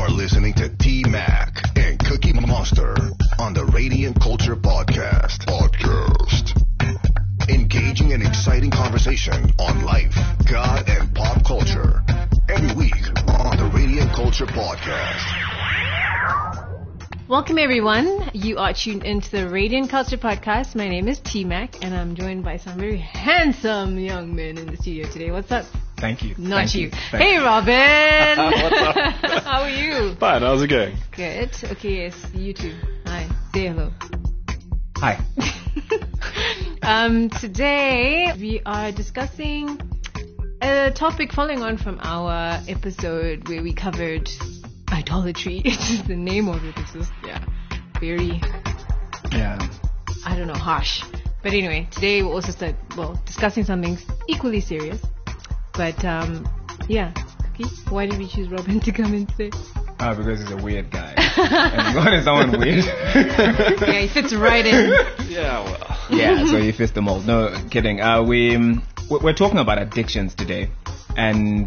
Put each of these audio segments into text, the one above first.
are listening to T-Mac and Cookie Monster on the Radiant Culture Podcast. Engaging and exciting conversation on life, God, and pop culture. Every week on the Radiant Culture Podcast. Welcome, everyone. You are tuned into the Radiant Culture Podcast. My name is T-Mac, and I'm joined by some very handsome young men in the studio today. What's up? Thank you. Not Thank you. Thank Hey, Robin. What's up? How are you? Fine, how's it going? Good. Okay, yes, you too. Hi. Say hello. Hi. Today, we are discussing a topic following on from our episode where we covered idolatry. It's just the name of it. It's just, very, I don't know, harsh. But anyway, today we'll also start, discussing something equally serious. But, Cookie, why did we choose Robin to come in today? Because he's a weird guy. And God is someone weird. Yeah, he fits right in. Yeah, well. Yeah, so he fits the mold. No, kidding. We're talking about addictions today. And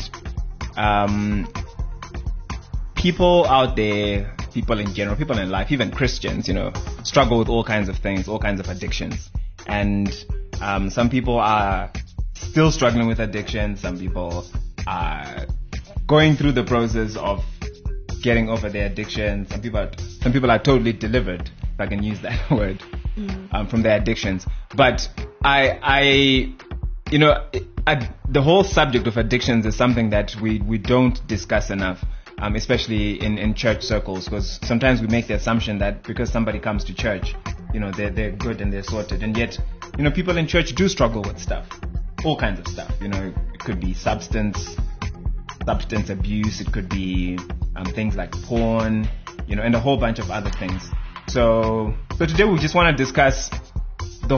people out there, people in general, people in life, even Christians, struggle with all kinds of things, all kinds of addictions. And some people are still struggling with addiction. Some people are going through the process of getting over their addiction. Some people are totally delivered, if I can use that word, from their addictions. But the whole subject of addictions is something that we don't discuss enough, especially in church circles, because sometimes we make the assumption that because somebody comes to church, they're good and they're sorted, and yet, people in church do struggle with stuff, all kinds of stuff. It could be substance abuse, it could be things like porn, and a whole bunch of other things. So today we just want to discuss the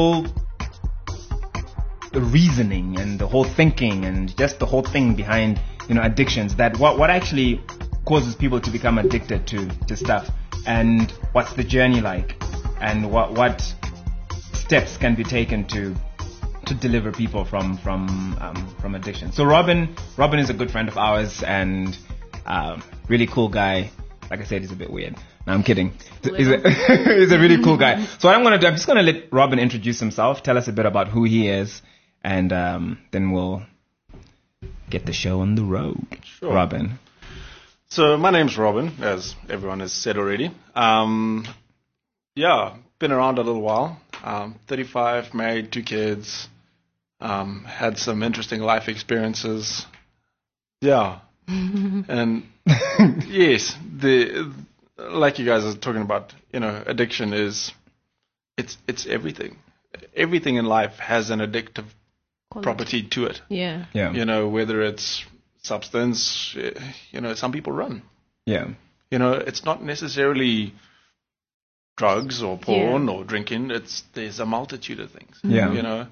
reasoning and the whole thinking and just the whole thing behind, addictions, that what actually causes people to become addicted to stuff, and what's the journey like, and what steps can be taken to deliver people from addiction. So Robin is a good friend of ours and really cool guy. Like I said, he's a bit weird. No, I'm kidding. He's a really cool guy. So what I'm going to do, I'm just going to let Robin introduce himself, tell us a bit about who he is, and then we'll get the show on the road. Sure. Robin. So my name's Robin, as everyone has said already. Been around a little while. 35, married, 2 kids. Had some interesting life experiences. Yeah. And yes, like you guys are talking about, addiction it's everything. Everything in life has an addictive property to it. Yeah. Whether it's substance, some people run. Yeah. It's not necessarily drugs or porn or drinking. There's a multitude of things. Yeah.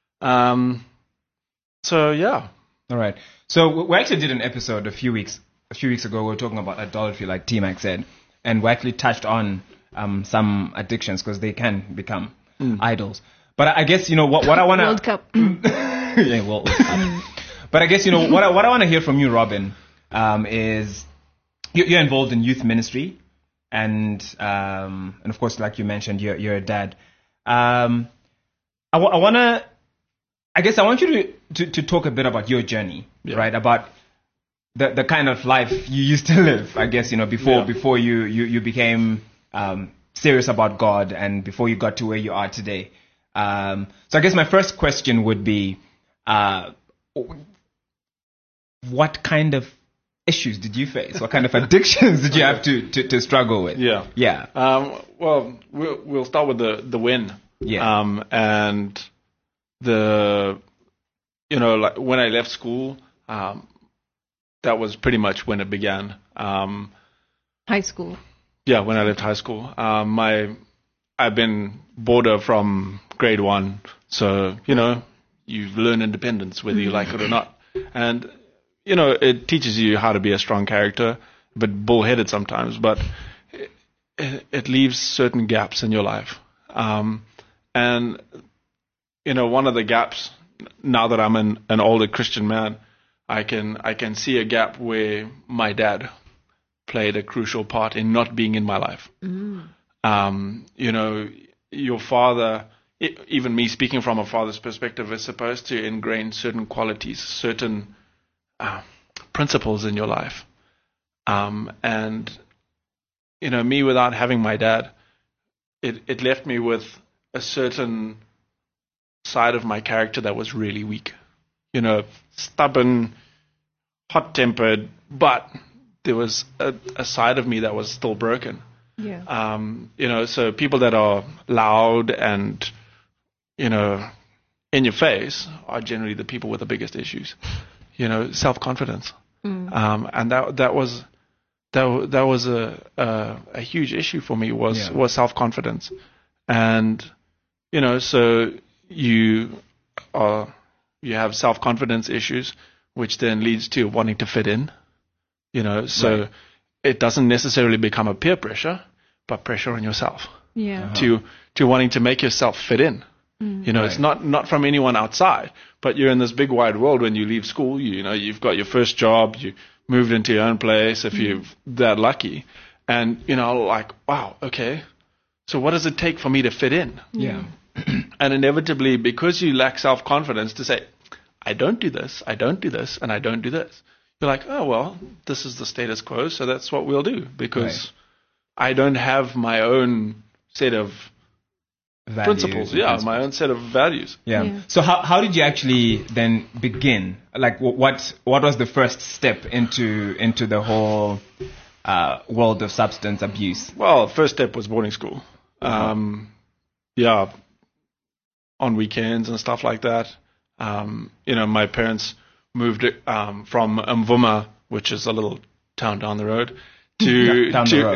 All right. So we actually did an episode a few weeks ago. We were talking about idolatry, like T-Mac said, and we actually touched on some addictions because they can become idols. But I guess what I want to World Cup. yeah, World Cup. But I guess what I want to hear from you, Robin, is you're involved in youth ministry, and of course, like you mentioned, you're a dad. I want you to talk a bit about your journey, right? About the kind of life you used to live, I guess, before you became serious about God and before you got to where you are today. So I guess my first question would be, what kind of issues did you face? What kind of addictions did you have to struggle with? Yeah. Well, we'll start with the when. Yeah. And like when I left school, that was pretty much when it began. High school. Yeah, when I left high school. I've been boarder from grade 1, so you learn independence whether you like it or not, and it teaches you how to be a strong character, a bit bullheaded sometimes, but it leaves certain gaps in your life. And one of the gaps, now that I'm an older Christian man, I can see a gap where my dad played a crucial part in not being in my life. You know, your father, even me speaking from a father's perspective, is supposed to ingrain certain qualities, certain principles in your life. And, you know, me without having my dad, it left me with a certain side of my character that was really weak. You know, stubborn, hot-tempered, but there was a side of me that was still broken. Yeah. You know, so people that are loud and, you know, in your face are generally the people with the biggest issues. You know, self-confidence. And that was a huge issue for me was self-confidence. And, you know, so you have self-confidence issues, which then leads to wanting to fit in. You know, so it doesn't necessarily become a peer pressure, but pressure on yourself. Yeah. To wanting to make yourself fit in. You know, it's not from anyone outside, but you're in this big wide world when you leave school. You know, you've got your first job, you moved into your own place if you're that lucky. And, you know, like, wow, okay, so what does it take for me to fit in? Yeah. And inevitably, because you lack self-confidence to say, I don't do this, and I don't do this. You're like, oh, well, this is the status quo, so that's what we'll do, because I don't have my own set of principles, my own set of values. Yeah. So how did you actually then begin? Like, what was the first step into the whole world of substance abuse? Well, first step was boarding school. On weekends and stuff like that. You know, my parents moved from Mvuma, which is a little town down the road, to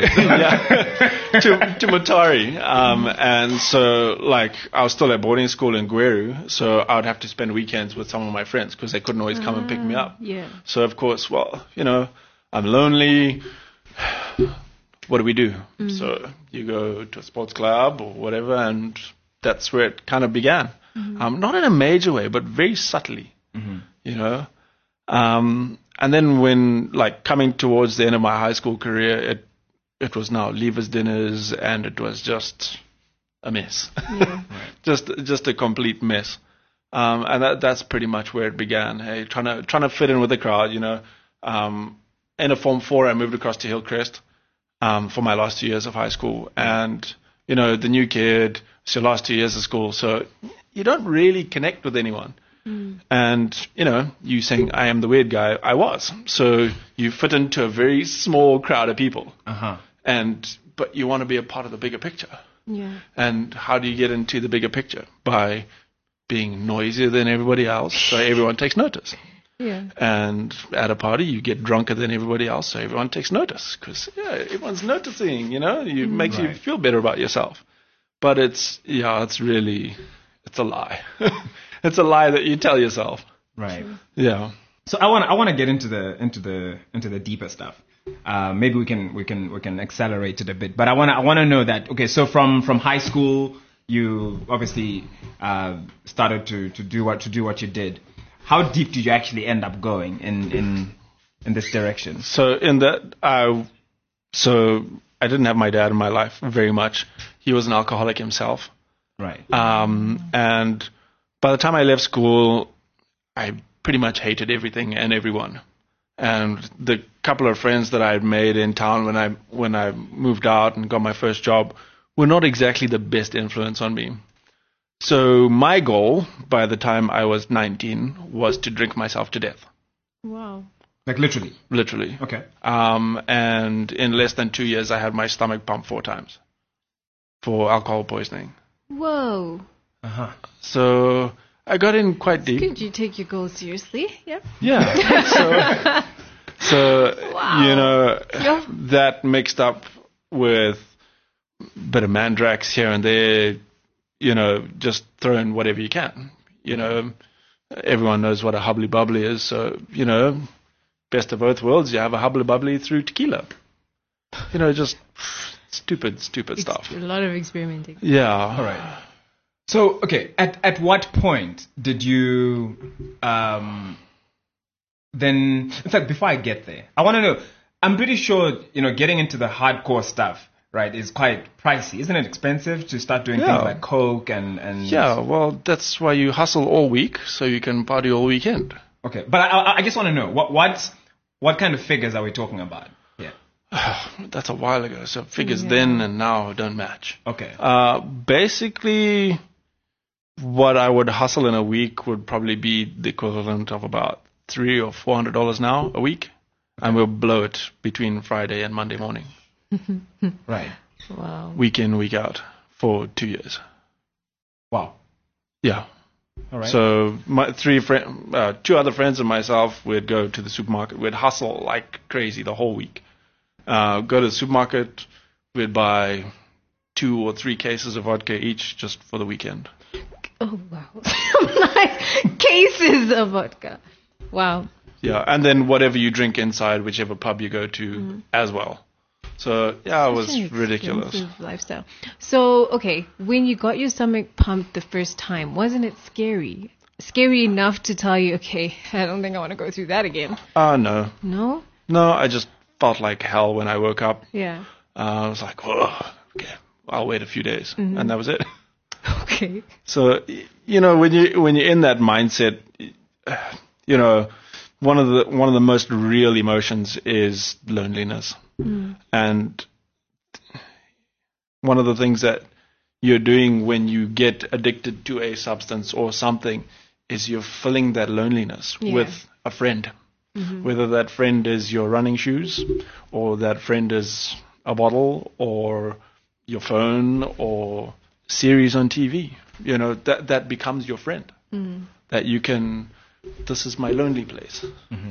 Mutare. And so, like, I was still at boarding school in Gweru, so I would have to spend weekends with some of my friends because they couldn't always come and pick me up. Yeah. So, of course, well, you know, I'm lonely. What do we do? So you go to a sports club or whatever, and that's where it kind of began. Not in a major way, but very subtly, you know. And then when, like, coming towards the end of my high school career, it was now leavers dinners, and it was just a mess. Yeah. just a complete mess. And that's pretty much where it began. Hey, trying to fit in with the crowd, you know. In a Form 4, I moved across to Hillcrest for my last 2 years of high school. And, you know, the new kid, it's your last 2 years of school, so you don't really connect with anyone. And, you know, you saying, I am the weird guy, I was. So you fit into a very small crowd of people. But you want to be a part of the bigger picture. Yeah. And how do you get into the bigger picture? By being noisier than everybody else, so everyone takes notice. Yeah. And at a party, you get drunker than everybody else, so everyone takes notice. Because, everyone's noticing, you know, it makes you feel better about yourself. But it's a lie. It's a lie that you tell yourself. Right. Yeah. So I want to get into the deeper stuff. Maybe we can accelerate it a bit. But I want to know that, okay, so from high school you obviously started to do what you did. How deep did you actually end up going in this direction? So in that I didn't have my dad in my life very much. He was an alcoholic himself. Right. And by the time I left school, I pretty much hated everything and everyone. And the couple of friends that I had made in town when I moved out and got my first job were not exactly the best influence on me. So my goal by the time I was 19 was to drink myself to death. Wow. Like literally? Literally. Okay. And in less than 2 years, I had my stomach pumped 4 times for alcohol poisoning. Whoa. So I got in quite deep. Could you take your goal seriously? Yeah. Yeah. So Wow. you know, Yeah. that mixed up with a bit of Mandrax here and there, you know, just throw in whatever you can. You know, everyone knows what a hubbly bubbly is. So, you know, best of both worlds, you have a hubbly bubbly through tequila. You know, just stupid stuff. A lot of experimenting. Yeah. All right. So, okay, at what point did you then, in fact, before I get there, I want to know, I'm pretty sure, getting into the hardcore stuff, right, is quite pricey. Isn't it expensive to start doing things like coke and... Yeah, well, that's why you hustle all week, so you can party all weekend. Okay, but I just want to know, what kind of figures are we talking about? Yeah. That's a while ago, so figures then and now don't match. Okay. Basically, what I would hustle in a week would probably be the equivalent of about $300 or $400 now a week, and we'll blow it between Friday and Monday morning. Right. Wow. Week in, week out for 2 years. Wow. Yeah. All right. So my two other friends and myself would go to the supermarket. We'd hustle like crazy the whole week. Go to the supermarket. We'd buy 2 or 3 cases of vodka each just for the weekend. Oh, wow. Like cases of vodka. Wow. Yeah, and then whatever you drink inside, whichever pub you go to as well. So, yeah, it was Such an ridiculous. expensive lifestyle. So, okay, when you got your stomach pumped the first time, wasn't it scary? Scary enough to tell you, okay, I don't think I want to go through that again. No. No? No, I just felt like hell when I woke up. Yeah. I was like, whoa, okay, I'll wait a few days. And that was it. Okay. So, when you're in that mindset, one of the most real emotions is loneliness. And one of the things that you're doing when you get addicted to a substance or something is you're filling that loneliness with a friend. Whether that friend is your running shoes, or that friend is a bottle, or your phone, or series on TV. That becomes your friend. That you can, this is my lonely place.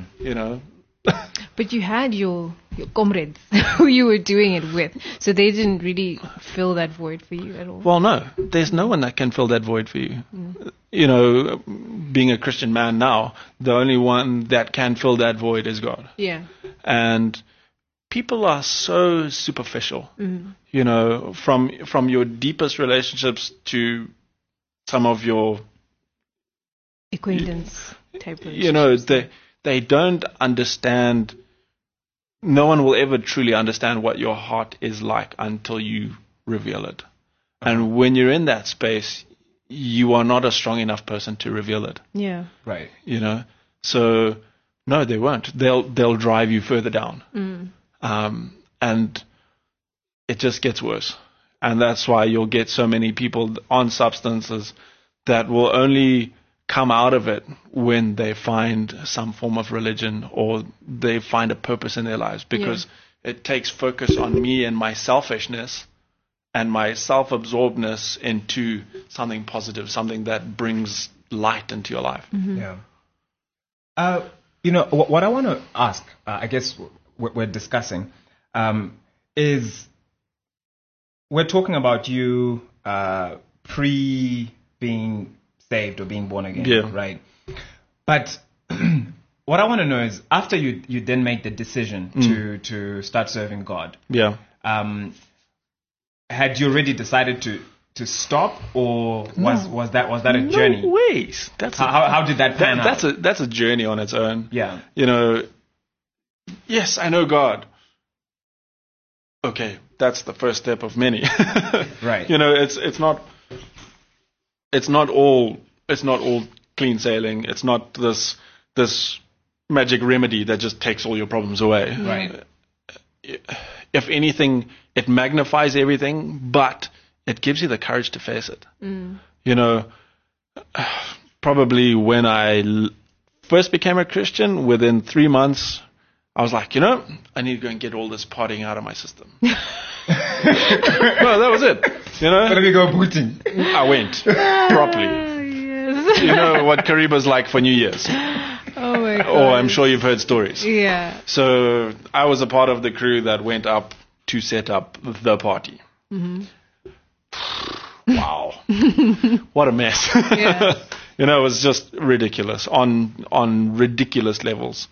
But you had your comrades who you were doing it with, so they didn't really fill that void for you at all. Well, no, there's no one that can fill that void for you. Being a Christian man now, the only one that can fill that void is God. Yeah. And people are so superficial. From your deepest relationships to some of your acquaintance type of they don't understand. No one will ever truly understand what your heart is like until you reveal it. And when you're in that space, you are not a strong enough person to reveal it. Yeah. Right. So no, they won't. They'll drive you further down. And it just gets worse. And that's why you'll get so many people on substances that will only come out of it when they find some form of religion or they find a purpose in their lives, because it takes focus on me and my selfishness and my self-absorbedness into something positive, something that brings light into your life. Yeah. What I want to ask, I guess we're discussing, is we're talking about you pre-being saved or being born again, right? But what I want to know is, after you then make the decision to start serving God, had you already decided to stop, or was that a journey? No ways. How did that pan out? That's a journey on its own. Yeah. Yes, I know God. Okay, that's the first step of many. Right. It's not all clean sailing. It's not this magic remedy that just takes all your problems away. Right. If anything, it magnifies everything, but it gives you the courage to face it. Probably when I first became a Christian, within 3 months, I was like, I need to go and get all this partying out of my system. Well, that was it. Let me go booting. I went properly. Yes. You know what Kariba's like for New Year's. Oh my God. Oh, I'm sure you've heard stories. Yeah. So I was a part of the crew that went up to set up the party. Wow. What a mess. Yeah. It was just ridiculous on ridiculous levels.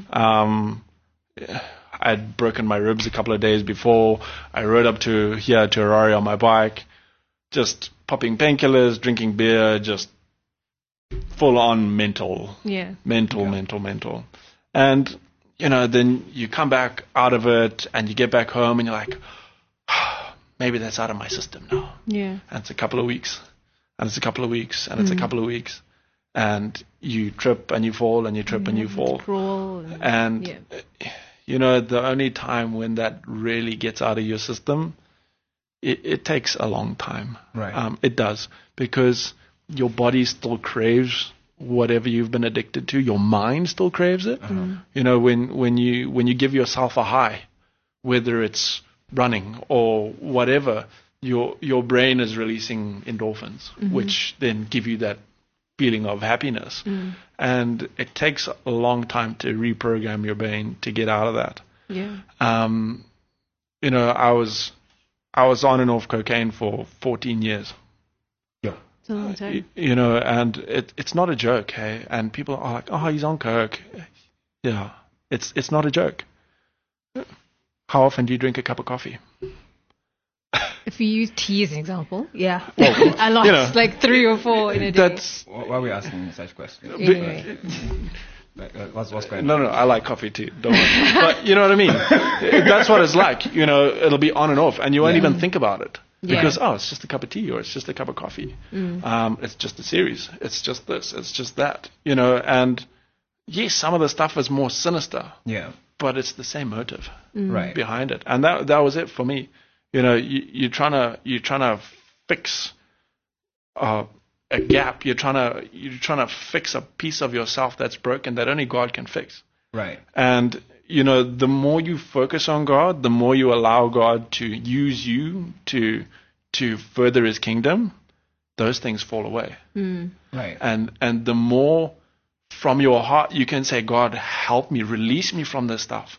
I'd broken my ribs a couple of days before. I rode up to Harare on my bike, just popping painkillers, drinking beer, just full on mental. Yeah. Mental. And then you come back out of it and you get back home and you're like, maybe that's out of my system now. Yeah. And it's a couple of weeks, and it's a couple of weeks, and it's a couple of weeks, and you trip and you fall and you trip and you fall. Crawl And, yeah. the only time when that really gets out of your system, it takes a long time. Right. It does, because your body still craves whatever you've been addicted to. Your mind still craves it. When you give yourself a high, whether it's running or whatever, your brain is releasing endorphins, which then give you that feeling of happiness. And it takes a long time to reprogram your brain to get out of that. Yeah. I was on and off cocaine for 14 years. Yeah. It's a long time. And it's not a joke, hey? And people are like, oh, he's on coke. Yeah, it's not a joke. How often do you drink a cup of coffee? If you use tea as an example, yeah. Well, a lot, like 3 or 4 in a day. That's Why are we asking such questions? Anyway. What's going on? no, I like coffee too. Don't worry. But you know what I mean? That's what it's like. It'll be on and off, and you won't even think about it. Because, it's just a cup of tea, or it's just a cup of coffee. It's just a series. It's just this. It's just that. And yes, some of the stuff is more sinister. Yeah. But it's the same motive Right. behind it. And that was it for me. You're trying to fix a gap. You're trying to fix a piece of yourself that's broken that only God can fix. Right. And the more you focus on God, the more you allow God to use you to further His kingdom, those things fall away. Right. And the more from your heart you can say, God, help me, release me from this stuff,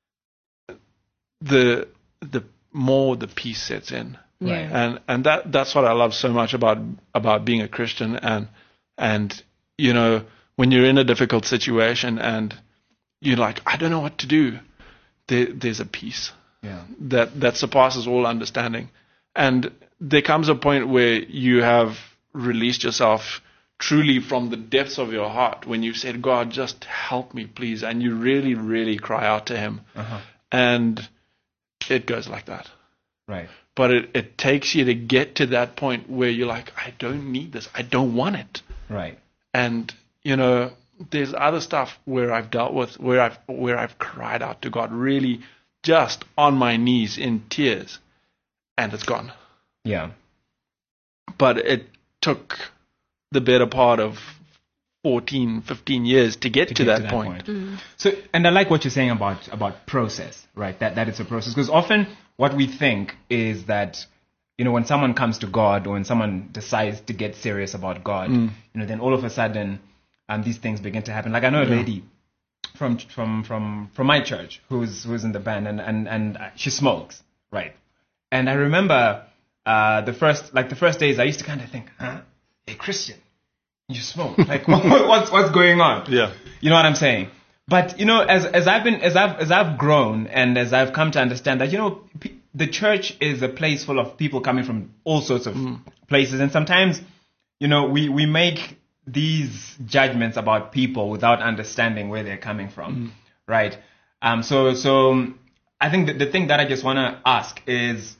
the more the peace sets in. Yeah. And that's what I love so much about being a Christian. And when you're in a difficult situation and you're like, I don't know what to do, there's a peace that surpasses all understanding. And there comes a point where you have released yourself truly from the depths of your heart, when you said, God, just help me, please. And you really, really cry out to Him. And it goes like that. Right. But it takes you to get to that point where you're like, I don't need this. I don't want it. Right. And, there's other stuff where I've dealt with, where I've cried out to God, really just on my knees in tears, and it's gone. Yeah. But it took the better part of 14, 15 years to get to that point. So, and I like what you're saying about process, right? That it's a process. Because often what we think is that, when someone comes to God, or when someone decides to get serious about God, then all of a sudden these things begin to happen. Like I know a lady from my church who's in the band, and she smokes, right? And I remember the first days I used to kind of think, hey, Christian, you smoke. Like, what's going on? Yeah. You know what I'm saying? But, as I've grown, and as I've come to understand that, the church is a place full of people coming from all sorts of places. And sometimes, we make these judgments about people without understanding where they're coming from. Right? So I think that the thing that I just want to ask is,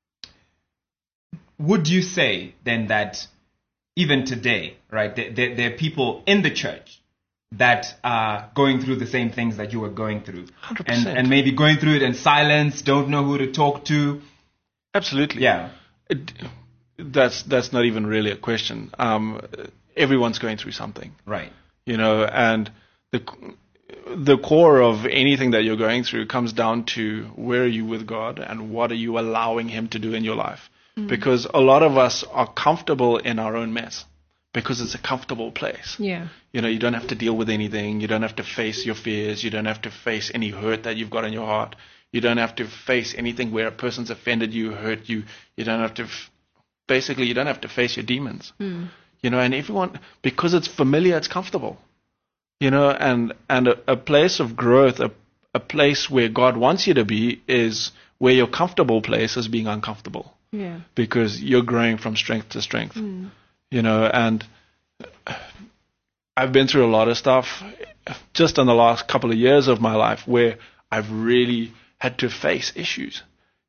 would you say then that even today, right, there are people in the church that are going through the same things that you were going through, 100%. and maybe going through it in silence, don't know who to talk to? Absolutely. Yeah. That's not even really a question. Everyone's going through something. Right. And the core of anything that you're going through comes down to, where are you with God and what are you allowing Him to do in your life? Because a lot of us are comfortable in our own mess because it's a comfortable place. Yeah. You don't have to deal with anything. You don't have to face your fears. You don't have to face any hurt that you've got in your heart. You don't have to face anything where a person's offended you, hurt you. You don't have to, basically, you don't have to face your demons. And everyone, because it's familiar, it's comfortable. And a place of growth, a place where God wants you to be, is where your comfortable place is being uncomfortable. Yeah. Because you're growing from strength to strength. And I've been through a lot of stuff. just in the last couple of years of my life where I've really had to face issues,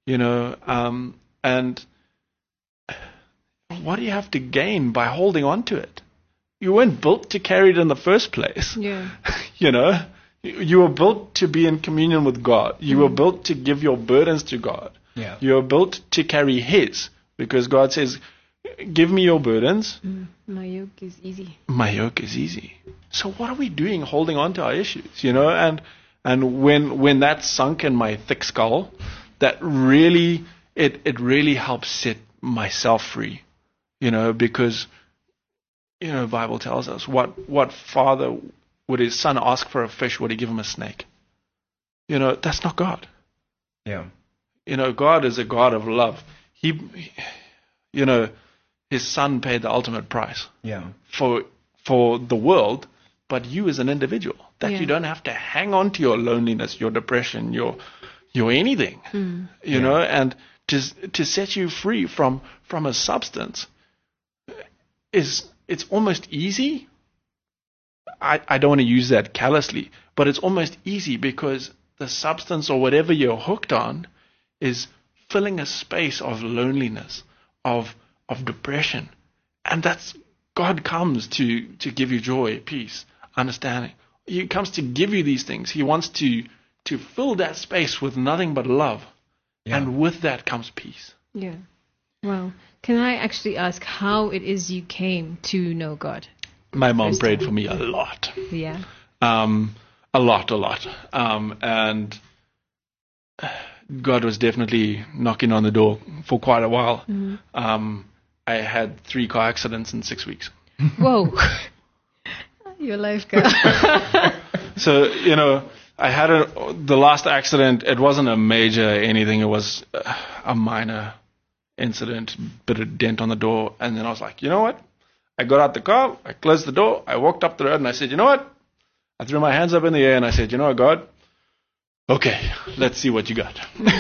and what do you have to gain by holding on to it? You weren't built to carry it in the first place. Yeah. You were built to be in communion with God. You were built to give your burdens to God. Yeah. You were built to carry His, because God says, give me your burdens. My yoke is easy. My yoke is easy. So what are we doing holding on to our issues, And when that's sunk in my thick skull, that really, it really helps set myself free, because, the Bible tells us what father would his son ask for a fish, would he give him a snake? That's not God. Yeah. God is a God of love. He his son paid the ultimate price. Yeah. For the world, but you as an individual, that you don't have to hang on to your loneliness, your depression, your anything, and to set you free from a substance it's almost easy. I don't want to use that callously, but it's almost easy because the substance or whatever you're hooked on is filling a space of loneliness, of depression. And that's, God comes to give you joy, peace, understanding. He comes to give you these things. He wants to fill that space with nothing but love. Yeah. And with that comes peace. Yeah. Well, can I actually ask how it is you came to know God? My mom prayed for me a lot. Yeah. A lot. And God was definitely knocking on the door for quite a while. I had 3 car accidents in 6 weeks. Whoa. Your life, girl. So, I had the last accident. It wasn't a major anything. It was a minor incident, bit of dent on the door. And then I was like, you know what? I got out the car, I closed the door, I walked up the road, and I said, you know what? I threw my hands up in the air, and I said, you know what, God? Okay, let's see what you got.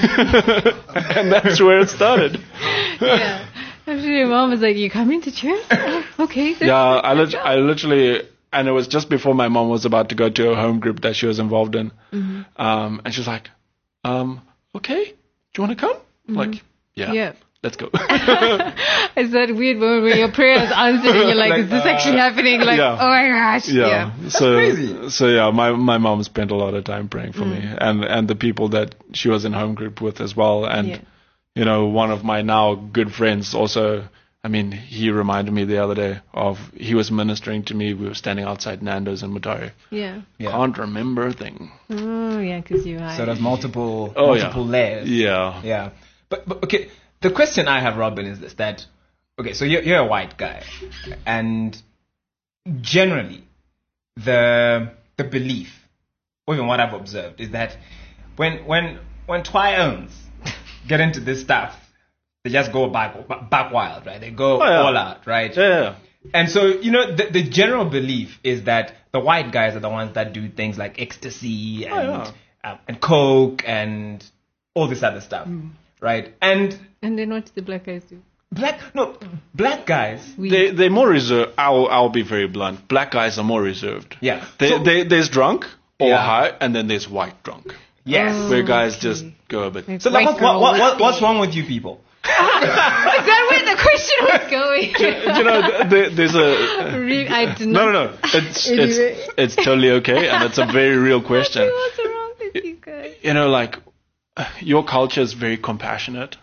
And that's where it started. Yeah. Actually, your mom was like, you coming to church? Oh, okay. Yeah, I literally, and it was just before my mom was about to go to a home group that she was involved in. And she was like, okay, do you want to come? Like, yeah. Let's go. It's that weird moment where your prayer is answered and you're like, is this actually happening? Like, oh my gosh. Yeah. That's crazy. So yeah, my mom spent a lot of time praying for me and the people that she was in home group with as well. And, one of my now good friends also, he reminded me the other day he was ministering to me. We were standing outside Nando's in Mutare. Yeah. Can't remember a thing. Oh, yeah, because you're high. So there's multiple layers. Yeah. Yeah. But okay, the question I have, Robin, is this, that, okay, so you're a white guy, and generally the belief, or even what I've observed, is that when Twions get into this stuff, they just go back wild, right? They go all out, right? Yeah. And so, the general belief is that the white guys are the ones that do things like ecstasy and coke and all this other stuff. Right, and then what do the black guys do? Black guys. They're more reserved. I'll be very blunt. Black guys are more reserved. Yeah. There's drunk or high, and then there's white drunk. Yes. Where guys just go a bit. So what's wrong with you people? Is that where the question was going? There's a. Really, I did not. No. It's totally okay, and it's a very real question. What's wrong with you guys? Your culture is very compassionate.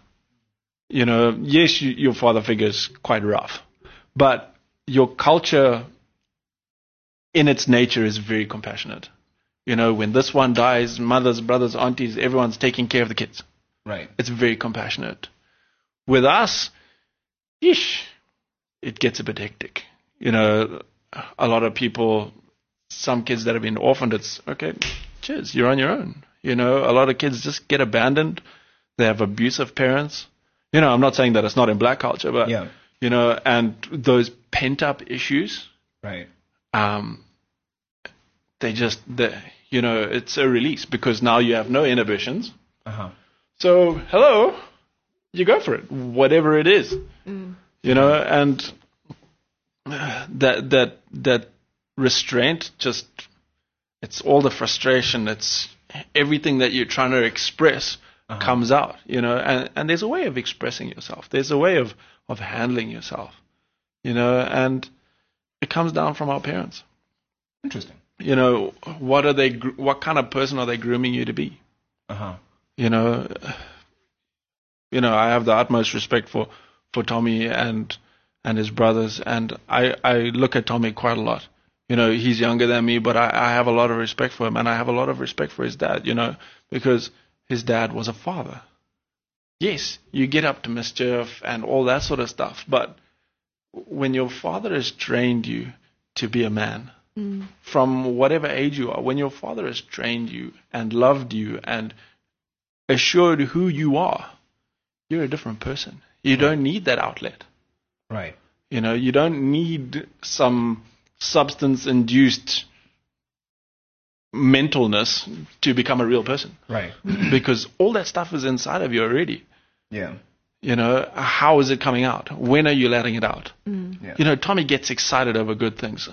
Yes, your father figure is quite rough, but your culture in its nature is very compassionate. When this one dies, mothers, brothers, aunties, everyone's taking care of the kids. Right. It's very compassionate. With us, it gets a bit hectic. A lot of people, some kids that have been orphaned, it's, okay, cheers, you're on your own. A lot of kids just get abandoned. They have abusive parents. I'm not saying that it's not in black culture, but, and those pent-up issues, right? It's a release because now you have no inhibitions. Uh-huh. So, hello, you go for it, whatever it is, and that restraint just it's all the frustration. It's everything that you're trying to express comes out, and there's a way of expressing yourself. There's a way of handling yourself, and it comes down from our parents. Interesting. What kind of person are they grooming you to be? I have the utmost respect for Tommy and his brothers, and I look at Tommy quite a lot. He's younger than me, but I have a lot of respect for him, and I have a lot of respect for his dad, because his dad was a father. Yes, you get up to mischief and all that sort of stuff, but when your father has trained you to be a man, from whatever age you are, when your father has trained you and loved you and assured who you are, you're a different person. You don't need that outlet. Right. You don't need some substance-induced mentalness to become a real person. Right. Because all that stuff is inside of you already. Yeah. How is it coming out? When are you letting it out? Yeah. Tommy gets excited over good things.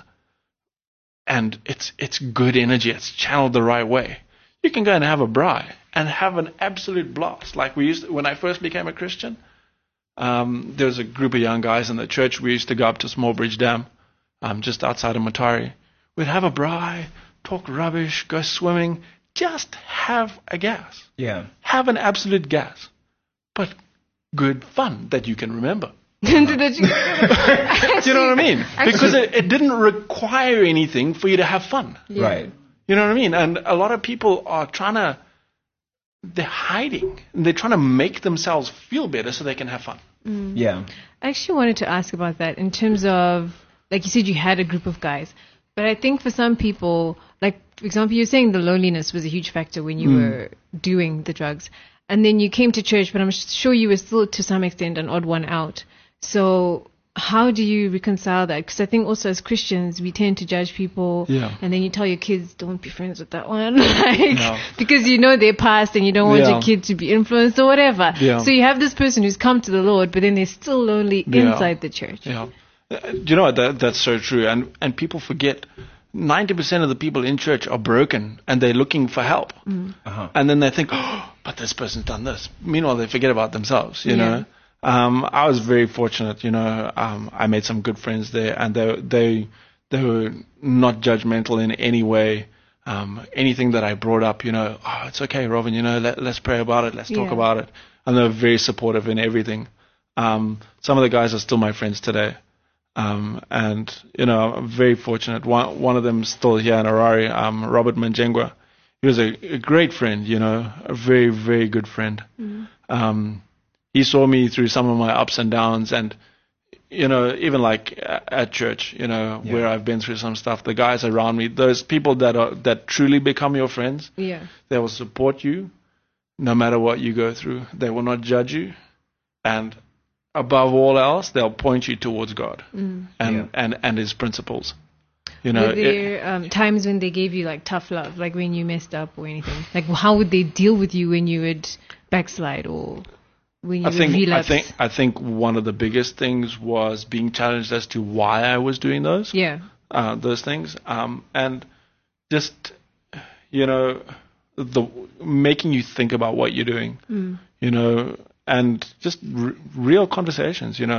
And it's good energy. It's channeled the right way. You can go and have a braai and have an absolute blast. Like when I first became a Christian, there was a group of young guys in the church. We used to go up to Smallbridge Dam, just outside of Matari. We'd have a braai, talk rubbish, go swimming, just have a gas. Yeah. Have an absolute gas. But good fun that you can remember. Do you know Do you know what I mean? Because it didn't require anything for you to have fun. Yeah. Right. You know what I mean? And a lot of people are they're hiding. They're trying to make themselves feel better so they can have fun. Yeah. I actually wanted to ask about that in terms of, like you said, you had a group of guys. But I think for some people, like, for example, you're saying the loneliness was a huge factor when you were doing the drugs. And then you came to church, but I'm sure you were still, to some extent, an odd one out. So how do you reconcile that? Because I think also as Christians, we tend to judge people. Yeah. And then you tell your kids, don't be friends with that one. Because you know their past and you don't want your kid to be influenced or whatever. Yeah. So you have this person who's come to the Lord, but then they're still lonely inside the church. Yeah. Do you know what? That's so true. And people forget 90% of the people in church are broken and they're looking for help. And then they think, but this person's done this. Meanwhile, they forget about themselves, you know. I was very fortunate, I made some good friends there, and they were not judgmental in any way. Anything that I brought up, it's okay, Robin, let's pray about it, let's talk about it. And they were very supportive in everything. Some of the guys are still my friends today. And, I'm very fortunate. One of them is still here in Harare, Robert Manjengwa. He was a great friend, a very, very good friend. He saw me through some of my ups and downs, and even like at church, where I've been through some stuff. The guys around me, those people that truly become your friends, they will support you no matter what you go through. They will not judge you, and above all else, they'll point you towards God and His principles. Were there times when they gave you like tough love, like when you messed up or anything? Like how would they deal with you when you would backslide or? I think one of the biggest things was being challenged as to why I was doing those things, and just the making you think about what you're doing, and just real conversations. We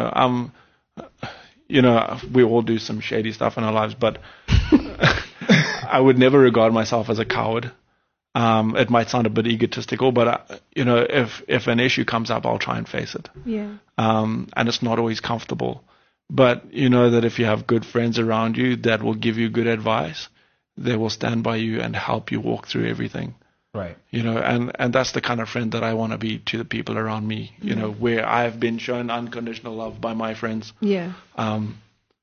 all do some shady stuff in our lives, but I would never regard myself as a coward. It might sound a bit egotistical, but if an issue comes up, I'll try and face it. Yeah. And it's not always comfortable, but that if you have good friends around you that will give you good advice, they will stand by you and help you walk through everything. Right. And that's the kind of friend that I want to be to the people around me. Where I have been shown unconditional love by my friends. Yeah. And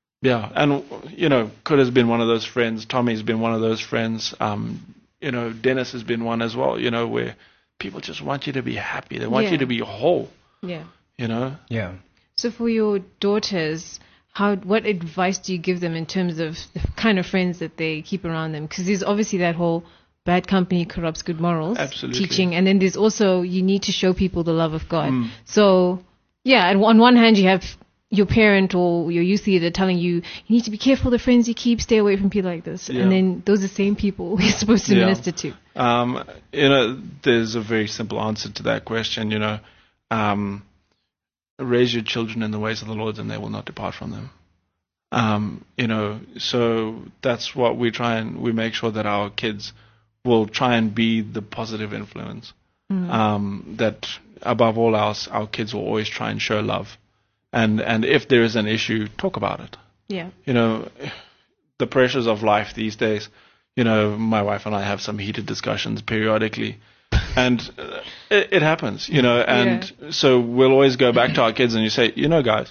Kurt has been one of those friends. Tommy's been one of those friends. Dennis has been one as well, where people just want you to be happy. They want you to be whole. Yeah. Yeah. So for your daughters, what advice do you give them in terms of the kind of friends that they keep around them? Because there's obviously that whole bad company corrupts good morals teaching. And then there's also, you need to show people the love of God. So, on one hand, you have your parent or your youth leader telling you need to be careful the friends you keep, stay away from people like this. Yeah. And then those are the same people we're supposed to Yeah. minister to. There's a very simple answer to that question. Raise your children in the ways of the Lord, and they will not depart from them. So that's what we make sure that our kids will try and be the positive influence. That above all else, our kids will always try and show love. And if there is an issue, talk about it. Yeah. The pressures of life these days, my wife and I have some heated discussions periodically. And it happens, and so we'll always go back to our kids and you say, guys,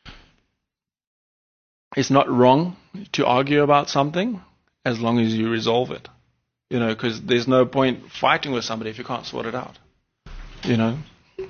it's not wrong to argue about something as long as you resolve it, because there's no point fighting with somebody if you can't sort it out, Yeah.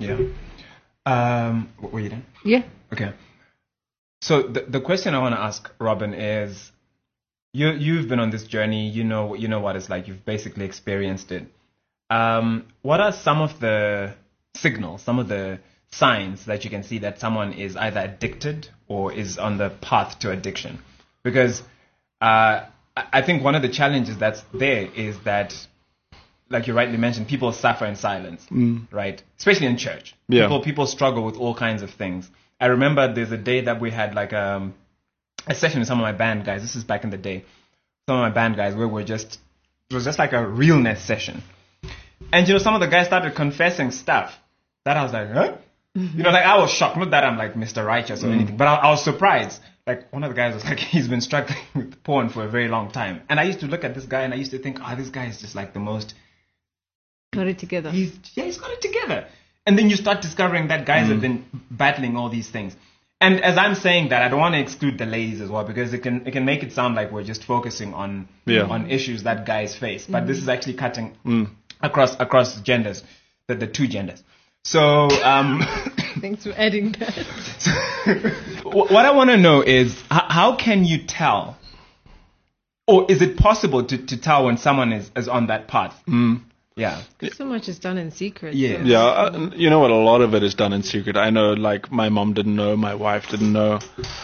Were you done? Yeah. Okay. So the question I want to ask Robin is, you've been on this journey, you know what it's like, you've basically experienced it. What are some of the signals, some of the signs that you can see that someone is either addicted or is on the path to addiction? Because I think one of the challenges that's there is that, like you rightly mentioned, people suffer in silence, right? Especially in church. Yeah. People struggle with all kinds of things. I remember there's a day that we had like a session with some of my band guys. This is back in the day. Some of my band guys where it was just like a realness session. And, some of the guys started confessing stuff that I was like, huh? I was shocked. Not that I'm like Mr. Righteous or anything, but I was surprised. Like, one of the guys was like, he's been struggling with porn for a very long time. And I used to look at this guy and I used to think, this guy is just like the most... Got it together. He's got it together. And then you start discovering that guys have been battling all these things. And as I'm saying that, I don't want to exclude the ladies as well, because it can make it sound like we're just focusing on issues that guys face. But this is actually cutting across genders, the two genders. So Thanks for adding that. what I want to know is, how can you tell, or is it possible to tell when someone is on that path? Yeah. So much is done in secret. Yeah. So. Yeah, you know what? A lot of it is done in secret. I know, like, my mom didn't know, my wife didn't know.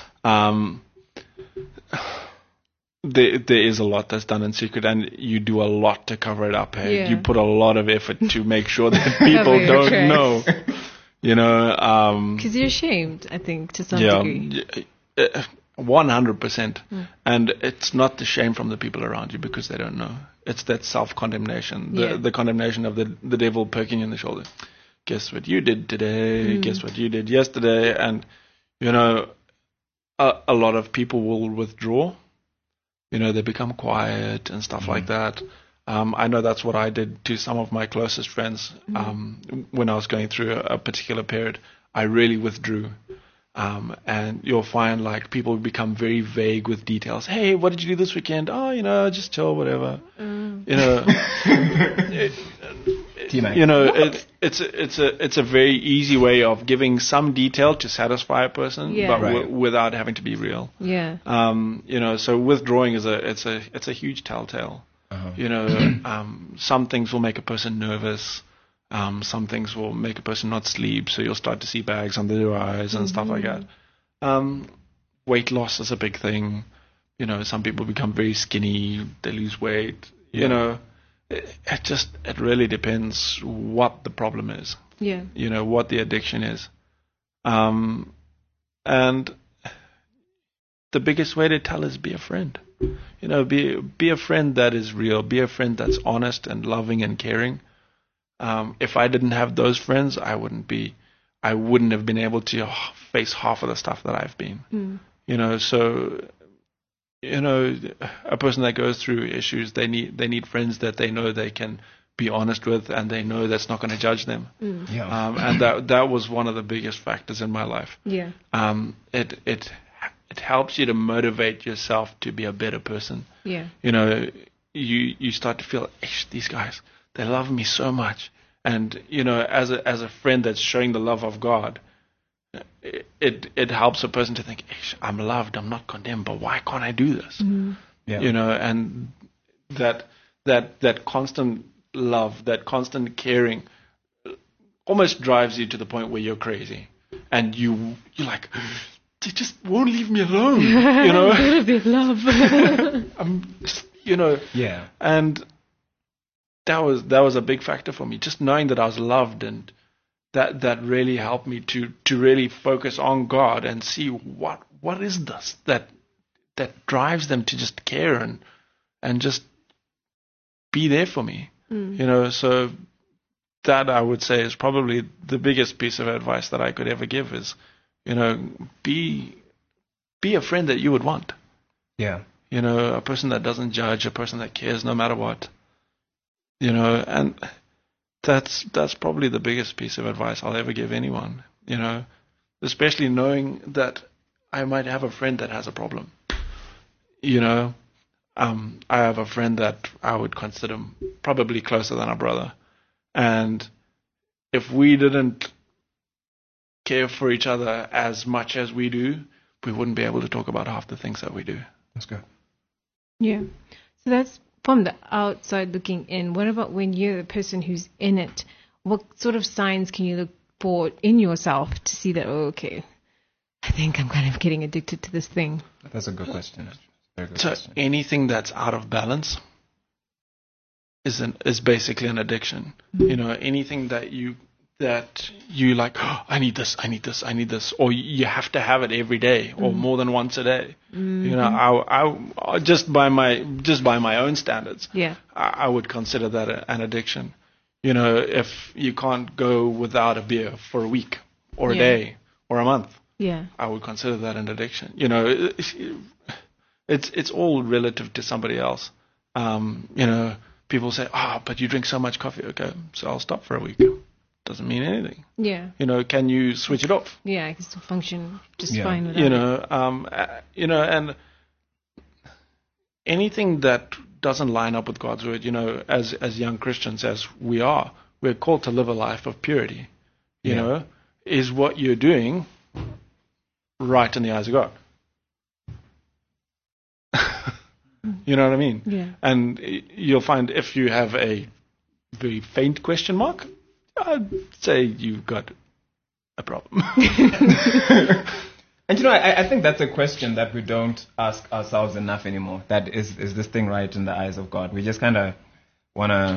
There is a lot that's done in secret, and you do a lot to cover it up. Hey? Yeah. You put a lot of effort to make sure that people your don't tracks. know. Because you're ashamed, I think, to some degree. 100%. And it's not the shame from the people around you because they don't know. It's that self-condemnation, the condemnation of the devil poking you in the shoulder. Guess what you did today? Guess what you did yesterday? And, a lot of people will withdraw. They become quiet and stuff like that. I know that's what I did to some of my closest friends when I was going through a particular period. I really withdrew. And you'll find like people become very vague with details. Hey, what did you do this weekend? Oh, just chill, whatever. It's a very easy way of giving some detail to satisfy a person, but without having to be real. Yeah. So withdrawing is a huge telltale. Some things will make a person nervous. Some things will make a person not sleep, so you'll start to see bags under their eyes and stuff like that. Weight loss is a big thing. Some people become very skinny, they lose weight. It really depends what the problem is. Yeah. What the addiction is. And the biggest way to tell is be a friend. Be a friend that is real. Be a friend that's honest and loving and caring. If I didn't have those friends, I wouldn't have been able to face half of the stuff that I've been. A person that goes through issues, they need friends that they know they can be honest with, and they know that's not going to judge them. And that was one of the biggest factors in my life. Yeah. It helps you to motivate yourself to be a better person. Yeah. You start to feel, these guys, they love me so much. And, as a friend that's showing the love of God, it helps a person to think, I'm loved, I'm not condemned, but why can't I do this? Yeah. And that constant love, that constant caring almost drives you to the point where you're crazy. And you're like, they just won't leave me alone. You know, They love. I'm just, you know, Yeah. and that was a big factor for me. Just knowing that I was loved, and that really helped me to really focus on God and see what is this that drives them to just care and just be there for me. You know, so that I would say is probably the biggest piece of advice that I could ever give is, you know, be a friend that you would want. Yeah. You know, a person that doesn't judge, a person that cares no matter what. You know, and that's probably the biggest piece of advice I'll ever give anyone. You know, especially knowing that I might have a friend that has a problem. You know, I have a friend that I would consider probably closer than a brother. And if we didn't care for each other as much as we do, we wouldn't be able to talk about half the things that we do. That's good. Yeah. So that's from the outside looking in. What about when you're the person who's in it? What sort of signs can you look for in yourself to see that, oh, okay, I think I'm kind of getting addicted to this thing? That's a good question. Very good So question. anything that's out of balance is basically an addiction. You know, anything that you like, oh, I need this, or you have to have it every day or more than once a day. You know, I just by my own standards, Yeah. I would consider that an addiction. You know, if you can't go without a beer for a week or a Yeah. day or a month, Yeah. I would consider that an addiction. You know, it's all relative to somebody else. You know, people say, but you drink so much coffee. Okay, so I'll stop for a week. Doesn't mean anything. Yeah. You know, can you switch it off? Yeah, I can still function just Yeah. fine without You it. know, you know, and anything that doesn't line up with God's word, you know, as young Christians as we're called to live a life of purity. You Yeah. know, is what you're doing right in the eyes of God? You know what I mean? Yeah. And you'll find if you have a very faint question mark, I'd say you've got a problem. And you know, I think that's a question that we don't ask ourselves enough anymore. That is this thing right in the eyes of God? We just kind of want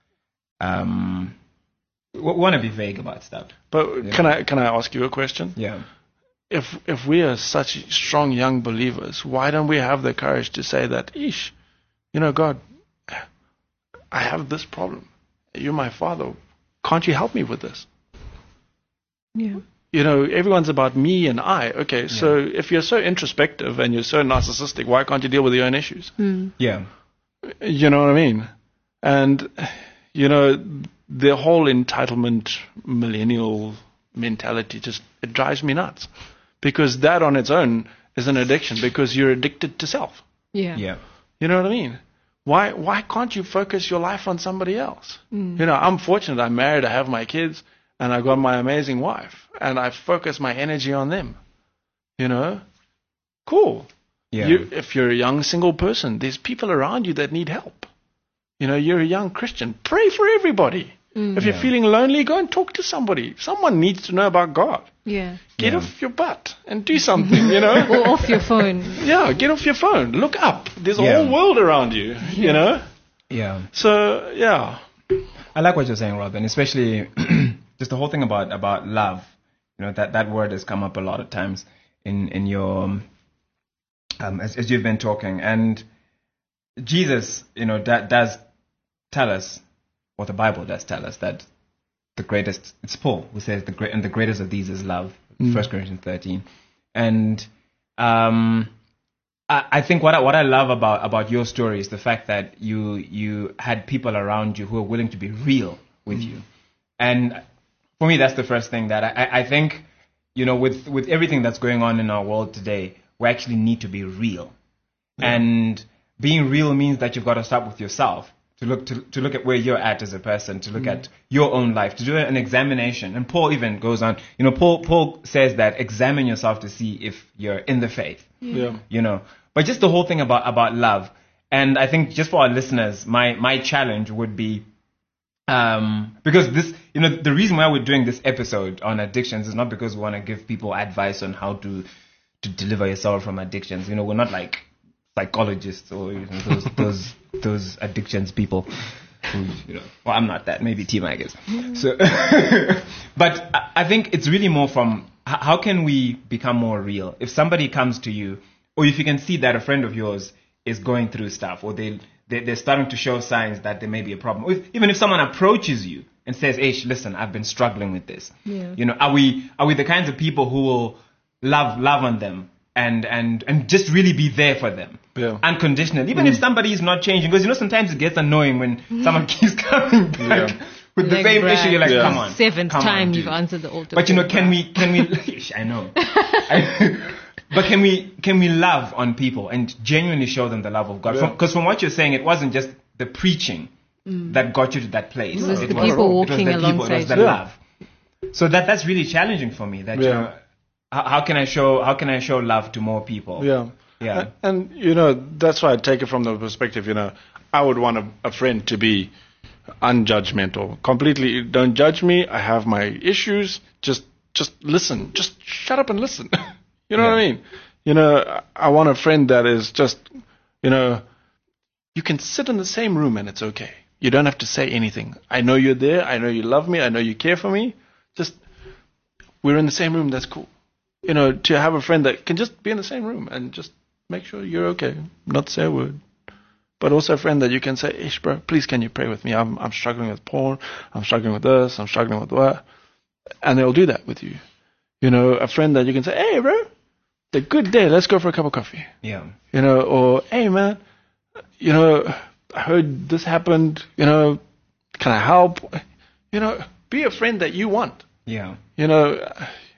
to be vague about stuff. But Yeah. can I ask you a question? Yeah. If we are such strong young believers, why don't we have the courage to say that, you know, God, I have this problem. You're my Father. Can't you help me with this? Yeah. You know, everyone's about me and I. Okay, so if you're so introspective and you're so narcissistic, why can't you deal with your own issues? Yeah. You know what I mean? And, you know, the whole entitlement millennial mentality it drives me nuts. Because that on its own is an addiction, because you're addicted to self. Yeah. Yeah. You know what I mean? Why can't you focus your life on somebody else? You know, I'm fortunate. I'm married. I have my kids, and I got my amazing wife, and I focus my energy on them. You know, cool. Yeah. If you're a young single person, there's people around you that need help. You know, you're a young Christian. Pray for everybody. If you're Yeah. feeling lonely, go and talk to somebody. Someone needs to know about God. Yeah. Get Yeah. off your butt and do something. You know. Or off your phone. Yeah, get off your phone. Look up. There's a Yeah. whole world around you, you know? Yeah. So, yeah. I like what you're saying, Robin, especially just the whole thing about love. You know, that word has come up a lot of times in your as you've been talking. And Jesus, you know, that does tell us, what the Bible does tell us, that the greatest, it's Paul who says the greatest of these is love, 1 Corinthians 13. And I think what I love about your story is the fact that you had people around you who are willing to be real with you. And for me, that's the first thing that I think, you know, with everything that's going on in our world today, we actually need to be real. Yeah. And being real means that you've got to start with yourself, to look at where you're at as a person, to look at your own life, to do an examination. And Paul even goes on, you know, Paul says that examine yourself to see if you're in the faith. Yeah. You know, but just the whole thing about love. And I think just for our listeners, my challenge would be, because this, you know, the reason why we're doing this episode on addictions is not because we want to give people advice on how to deliver yourself from addictions. You know, we're not like psychologists or those addictions people. Who, you know, well, I'm not that. Maybe T-Mag is. So, but I think it's really more from how can we become more real? If somebody comes to you, or if you can see that a friend of yours is going through stuff, or they're starting to show signs that there may be a problem. Even if someone approaches you and says, "Hey, listen, I've been struggling with this." Yeah. You know, are we the kinds of people who will love on them and just really be there for them, unconditional, even if somebody is not changing? Because, you know, sometimes it gets annoying when someone keeps coming back with the same issue. You're like, come on, seventh time on, you've answered the altar. But, you know, can we? I know. But can we love on people and genuinely show them the love of God? Because from what you're saying, it wasn't just the preaching that got you to that place. It was the people walking alongside. It was the love. So that's really challenging for me. That you know, how can I show love to more people? Yeah. And you know, that's why I take it from the perspective. You know, I would want a friend to be unjudgmental, completely. Don't judge me. I have my issues. Just listen. Just shut up and listen. You know what I mean? You know, I want a friend that is just, you know, you can sit in the same room and it's okay. You don't have to say anything. I know you're there. I know you love me. I know you care for me. Just, we're in the same room. That's cool. You know, to have a friend that can just be in the same room and just make sure you're okay. Not say a word. But also a friend that you can say, "Ish, bro, please can you pray with me? I'm struggling with porn. I'm struggling with this. I'm struggling with what?" And they'll do that with you. You know, a friend that you can say, "Hey, bro, it's a good day. Let's go for a cup of coffee." Yeah. You know, or, "Hey, man, you know, I heard this happened. You know, can I help?" You know, be a friend that you want. Yeah. You know,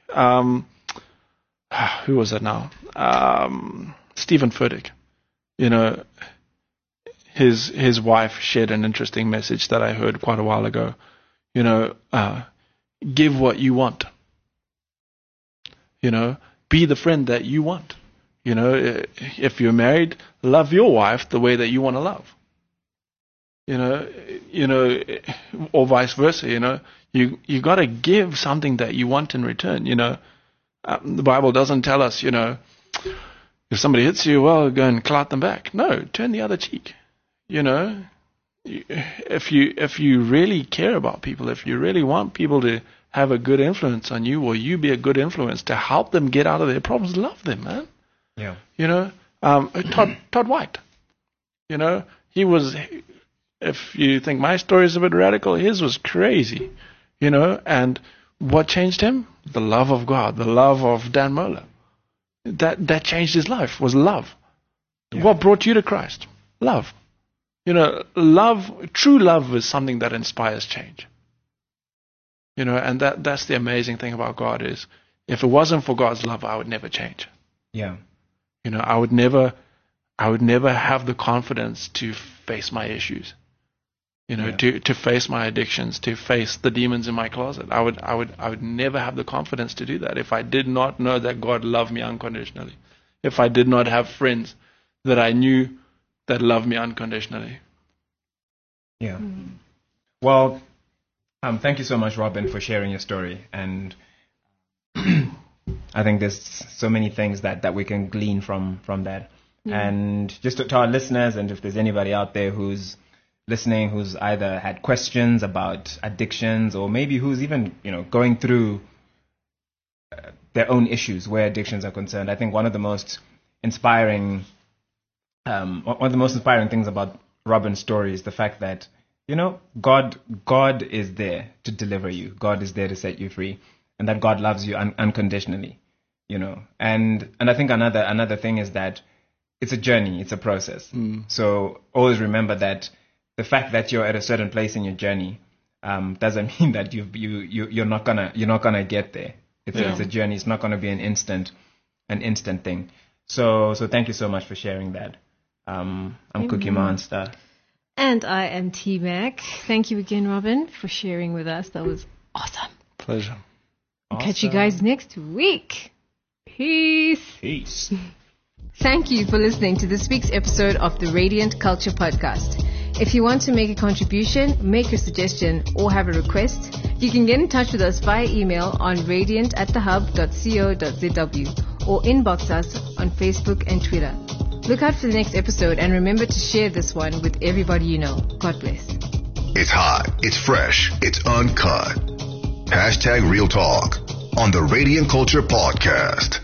who was that now? Stephen Furtick. You know, his wife shared an interesting message that I heard quite a while ago. You know, give what you want. You know, be the friend that you want. You know, if you're married, love your wife the way that you want to love. You know, or vice versa. You know, you got to give something that you want in return. You know, the Bible doesn't tell us, you know, if somebody hits you, well, go and clout them back. No, turn the other cheek. You know, if you really care about people, if you really want people to have a good influence on you, or you be a good influence to help them get out of their problems, love them, man. Yeah. You know, Todd White. You know, he was. If you think my story is a bit radical, his was crazy. You know, and what changed him? The love of God, the love of Dan Mohler. That changed his life, was love. Yeah. What brought you to Christ? Love. You know, true love is something that inspires change. You know, and that's the amazing thing about God is, if it wasn't for God's love, I would never change. Yeah. You know, I would never have the confidence to face my issues. You know, to face my addictions, to face the demons in my closet. I would never have the confidence to do that if I did not know that God loved me unconditionally. If I did not have friends that I knew that loved me unconditionally. Yeah. Well, thank you so much, Robin, for sharing your story. And I think there's so many things that we can glean from that. And just to our listeners, and if there's anybody out there who's listening, who's either had questions about addictions, or maybe who's even, you know, going through their own issues where addictions are concerned, I think one of the most inspiring things about Robin's story is the fact that, you know, God is there to deliver you. God is there to set you free, and that God loves you unconditionally. You know, and I think another thing is that it's a journey, it's a process. So always remember that the fact that you're at a certain place in your journey doesn't mean that you're not gonna get there. It's a journey. It's not gonna be an instant thing. So thank you so much for sharing that. I'm Cookie Monster. And I am T-Mac. Thank you again, Robin, for sharing with us. That was awesome. Pleasure. Awesome. Catch you guys next week. Peace. Thank you for listening to this week's episode of the Radiant Culture Podcast. If you want to make a contribution, make a suggestion, or have a request, you can get in touch with us via email on radiant@thehub.co.zw or inbox us on Facebook and Twitter. Look out for the next episode and remember to share this one with everybody you know. God bless. It's hot, it's fresh, it's uncut. #Real Talk on the Radiant Culture Podcast.